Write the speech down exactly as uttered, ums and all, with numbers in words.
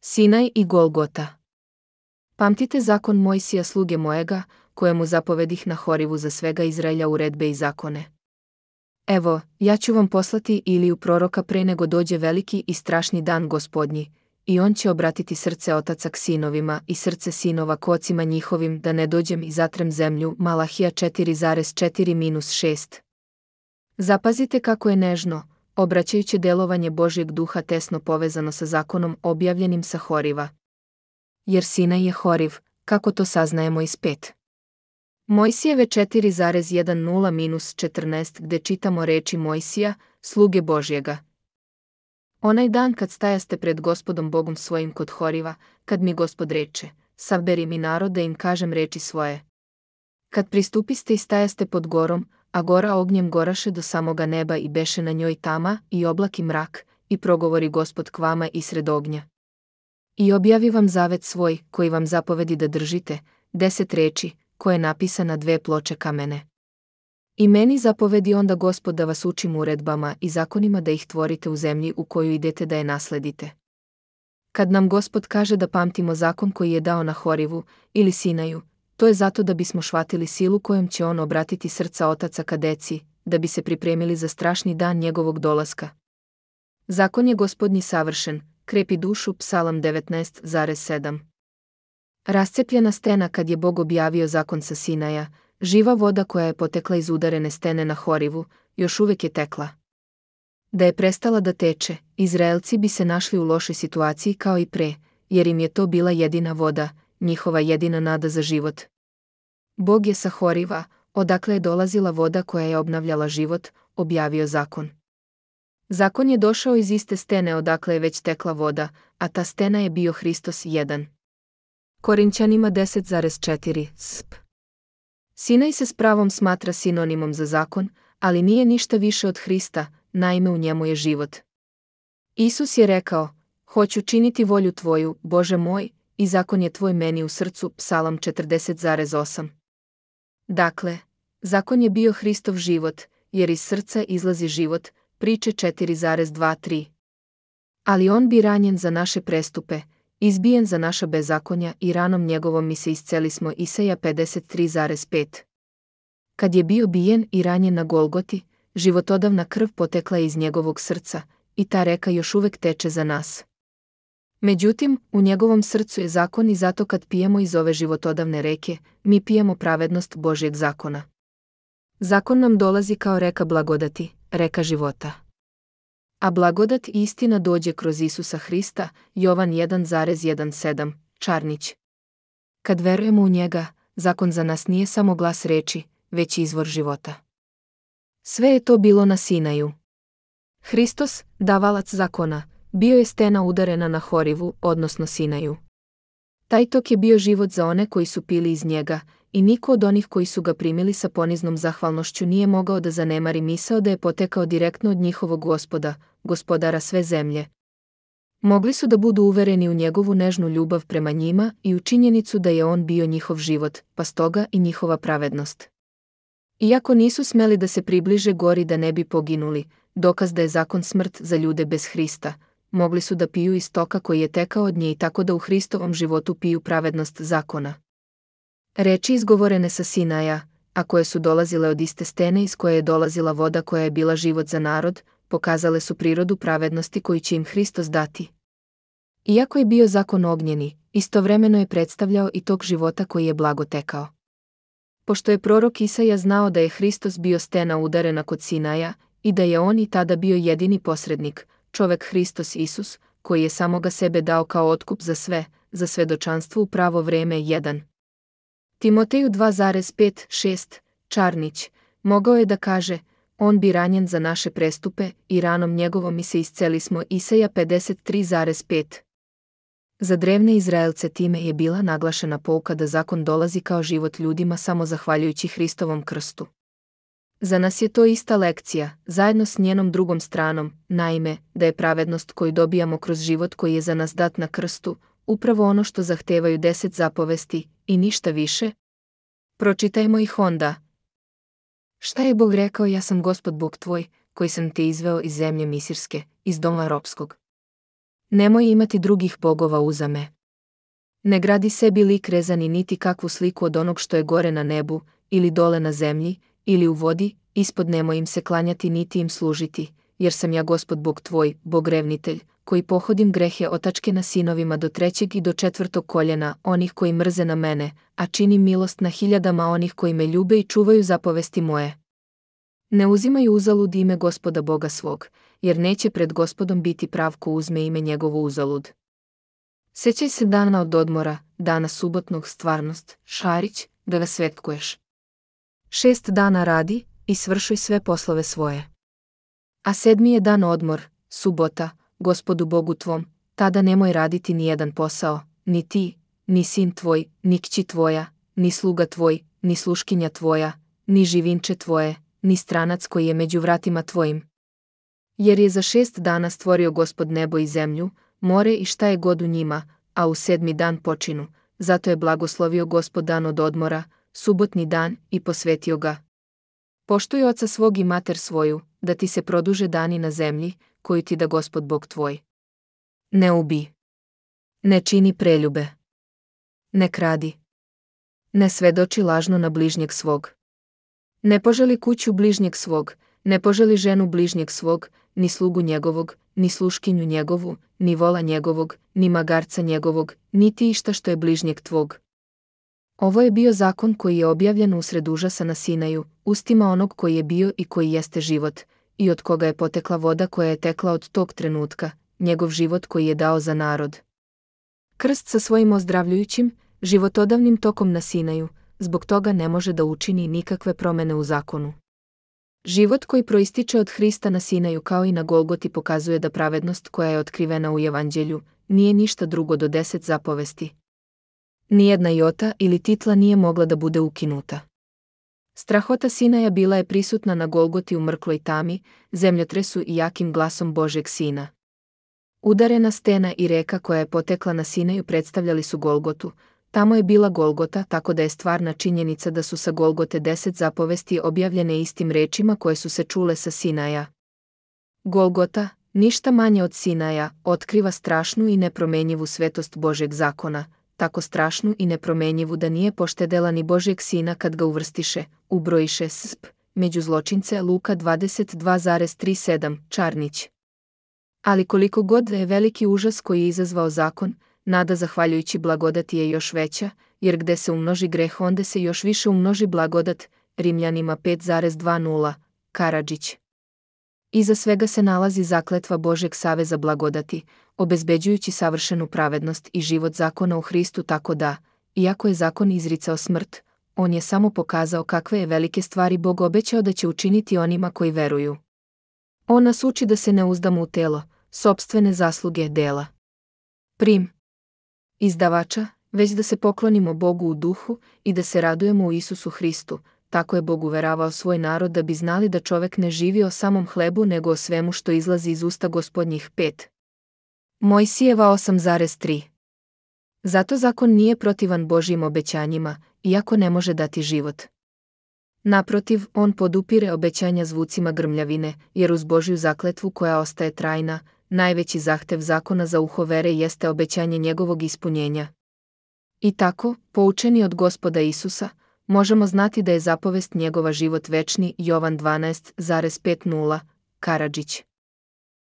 Sinaj i Golgota. Pamtite zakon Mojsija sluge mojega, kojemu zapovedih na Horivu za svega Izraelja uredbe i zakone. Evo, ja ću vam poslati Iliju proroka pre nego dođe veliki i strašni dan Gospodnji, i on će obratiti srce otaca k sinovima i srce sinova k ocima njihovim, da ne dođem i zatrem zemlju. Malahija četiri četiri šest. Zapazite kako je nežno, obraćajuće delovanje Božjeg duha tesno povezano sa zakonom objavljenim sa Horiva. Jer Sinaj je Horiv, kako to saznajemo iz pet. Mojsijeve četiri jedanaest četrnaest gde čitamo reči Mojsija, sluge Božjega. Onaj dan kad stajaste pred Gospodom Bogom svojim kod Horiva, kad mi Gospod reče, saberi mi narod da im kažem reči svoje. Kad pristupiste i stajaste pod gorom, a gora ognjem goraše do samoga neba i beše na njoj tama i oblak i mrak, i progovori Gospod k vama isred ognja. I objavi vam zavet svoj, koji vam zapovedi da držite, deset reči, koje napisa na dve ploče kamene. I meni zapovedi onda Gospod da vas učim uredbama i zakonima da ih tvorite u zemlji u koju idete da je nasledite. Kad nam Gospod kaže da pamtimo zakon koji je dao na Horivu ili Sinaju, to je zato da bismo shvatili silu kojom će on obratiti srca otaca ka deci, da bi se pripremili za strašni dan njegovog dolaska. Zakon je Gospodnji savršen, krepi dušu. Psalam devetnaest sedam. Rascepljena stena kad je Bog objavio zakon sa Sinaja, živa voda koja je potekla iz udarene stene na Horivu, još uvijek je tekla. Da je prestala da teče, Izraelci bi se našli u lošoj situaciji kao i pre, jer im je to bila jedina voda, njihova jedina nada za život. Bog je sa Horiva, odakle je dolazila voda koja je obnavljala život, objavio zakon. Zakon je došao iz iste stene odakle je već tekla voda, a ta stena je bio Hristos jedan. Korinćanima deset četiri sp. Sinaj se s pravom smatra sinonimom za zakon, ali nije ništa više od Hrista, naime u njemu je život. Isus je rekao, hoću činiti volju tvoju, Bože moj, i zakon je tvoj meni u srcu. Psalam četrdeset osam. Dakle, zakon je bio Hristov život, jer iz srca izlazi život. Priče četiri dva tri. Ali on bi ranjen za naše prestupe, izbijen za naša bezakonja i ranom njegovom mi se isceli smo. Isaja pedeset tri pet. Kad je bio bijen i ranjen na Golgoti, životodavna krv potekla je iz njegovog srca, i ta reka još uvek teče za nas. Međutim, u njegovom srcu je zakon i zato kad pijemo iz ove životodavne reke, mi pijemo pravednost Božjeg zakona. Zakon nam dolazi kao reka blagodati, reka života. A blagodat i istina dođe kroz Isusa Hrista. Jovan jedan sedam, Čarnić. Kad verujemo u njega, zakon za nas nije samo glas reči, već izvor života. Sve je to bilo na Sinaju. Hristos, davalac zakona, bio je stena udarena na Horivu, odnosno Sinaju. Taj tok je bio život za one koji su pili iz njega, i niko od onih koji su ga primili sa poniznom zahvalnošću nije mogao da zanemari misao da je potekao direktno od njihovog Gospoda, Gospodara sve zemlje. Mogli su da budu uvereni u njegovu nežnu ljubav prema njima i u činjenicu da je on bio njihov život, pa stoga i njihova pravednost. Iako nisu smeli da se približe gori da ne bi poginuli, dokaz da je zakon smrt za ljude bez Hrista, mogli su da piju iz toka koji je tekao od nje i tako da u Hristovom životu piju pravednost zakona. Reči izgovorene sa Sinaja, a koje su dolazile od iste stene iz koje je dolazila voda koja je bila život za narod, pokazale su prirodu pravednosti koju će im Hristos dati. Iako je bio zakon ognjeni, istovremeno je predstavljao i tok života koji je blago tekao. Pošto je prorok Isaja znao da je Hristos bio stena udarena kod Sinaja i da je on i tada bio jedini posrednik, čovek Hristos Isus, koji je samoga sebe dao kao otkup za sve, za svedočanstvo u pravo vreme jedan. Timoteju dva pet šest, Čarnić, mogao je da kaže, on bi ranjen za naše prestupe i ranom njegovom mi se isceli smo. Isaja pedeset tri pet. Za drevne Izraelce time je bila naglašena pouka da zakon dolazi kao život ljudima samo zahvaljujući Hristovom krstu. Za nas je to ista lekcija, zajedno s njenom drugom stranom, naime, da je pravednost koju dobijamo kroz život koji je za nas dat na krstu, upravo ono što zahtevaju deset zapovesti, i ništa više. Pročitajmo ih onda. Šta je Bog rekao? Ja sam Gospod Bog tvoj, koji sam te izveo iz zemlje Misirske, iz doma ropskog. Nemoj imati drugih bogova uza me. Ne gradi sebi lik rezani niti kakvu sliku od onog što je gore na nebu, ili dole na zemlji, ili u vodi, ispod nemoj im se klanjati niti im služiti, jer sam ja Gospod Bog tvoj, Bog revnitelj, koji pohodim grehe otačke na sinovima do trećeg i do četvrtog koljena, onih koji mrze na mene, a činim milost na hiljadama onih koji me ljube i čuvaju zapovesti moje. Ne uzimaju uzalud ime Gospoda Boga svog, jer neće pred Gospodom biti prav ko uzme ime njegovo uzalud. Sjećaj se dana od odmora, dana subotnog stvarnost, Šarić, da ga svetkuješ. Šest dana radi i svršuj sve poslove svoje. A sedmi je dan odmor, subota, Gospodu Bogu tvom, tada nemoj raditi ni jedan posao, ni ti, ni sin tvoj, ni kći tvoja, ni sluga tvoj, ni sluškinja tvoja, ni živinče tvoje, ni stranac koji je među vratima tvojim. Jer je za šest dana stvorio Gospod nebo i zemlju, more i šta je god u njima, a u sedmi dan počinu, zato je blagoslovio Gospod dan od odmora, subotni dan, i posvetio ga. Poštuj oca svog i mater svoju, da ti se produže dani na zemlji, koju ti da Gospod Bog tvoj. Ne ubij. Ne čini preljube. Ne kradi. Ne svedoči lažno na bližnjeg svog. Ne poželi kuću bližnjeg svog, ne poželi ženu bližnjeg svog, ni slugu njegovog, ni sluškinju njegovu, ni vola njegovog, ni magarca njegovog, niti išta što je bližnjeg tvog. Ovo je bio zakon koji je objavljen usred užasa na Sinaju, ustima onog koji je bio i koji jeste život, i od koga je potekla voda koja je tekla od tog trenutka, njegov život koji je dao za narod. Krst sa svojim ozdravljujućim, životodavnim tokom na Sinaju, zbog toga ne može da učini nikakve promene u zakonu. Život koji proističe od Hrista na Sinaju kao i na Golgoti pokazuje da pravednost koja je otkrivena u Evanđelju nije ništa drugo do deset zapovesti. Nijedna jota ili titla nije mogla da bude ukinuta. Strahota Sinaja bila je prisutna na Golgoti u mrkloj tami, zemljotresu i jakim glasom Božeg Sina. Udarena stena i reka koja je potekla na Sinaju predstavljali su Golgotu. Tamo je bila Golgota, tako da je stvarna činjenica da su sa Golgote deset zapovesti objavljene istim rečima koje su se čule sa Sinaja. Golgota, ništa manje od Sinaja, otkriva strašnu i nepromenjivu svetost Božeg zakona, tako strašnu i nepromenjivu da nije poštedela ni Božeg Sina kad ga uvrstiše, ubrojiše sp, među zločince. Luka dvadeset dva zarez trideset sedam, Čarnić. Ali koliko god je veliki užas koji je izazvao zakon, nada zahvaljujući blagodati je još veća, jer gde se umnoži greh onda se još više umnoži blagodat. Rimljanima pet zarez dvadeset, Karadžić. Iza svega se nalazi zakletva Božeg saveza blagodati, obezbeđujući savršenu pravednost i život zakona u Hristu, tako da, iako je zakon izricao smrt, on je samo pokazao kakve je velike stvari Bog obećao da će učiniti onima koji veruju. On nas uči da se ne uzdamo u telo, sopstvene zasluge, dela. Prim. Izdavača, već da se poklonimo Bogu u duhu i da se radujemo u Isusu Hristu. Tako je Bog uveravao svoj narod da bi znali da čovek ne živi o samom hlebu nego o svemu što izlazi iz usta Gospodnjih. pet. Mojsijeva osam zarez tri. Zato zakon nije protivan Božjim obećanjima, iako ne može dati život. Naprotiv, on podupire obećanja zvucima grmljavine, jer uz Božju zakletvu koja ostaje trajna, najveći zahtev zakona za uho vere jeste obećanje njegovog ispunjenja. I tako, poučeni od Gospoda Isusa, možemo znati da je zapovest njegova život večni. Jovan dvanaest zarez pet, Karadžić.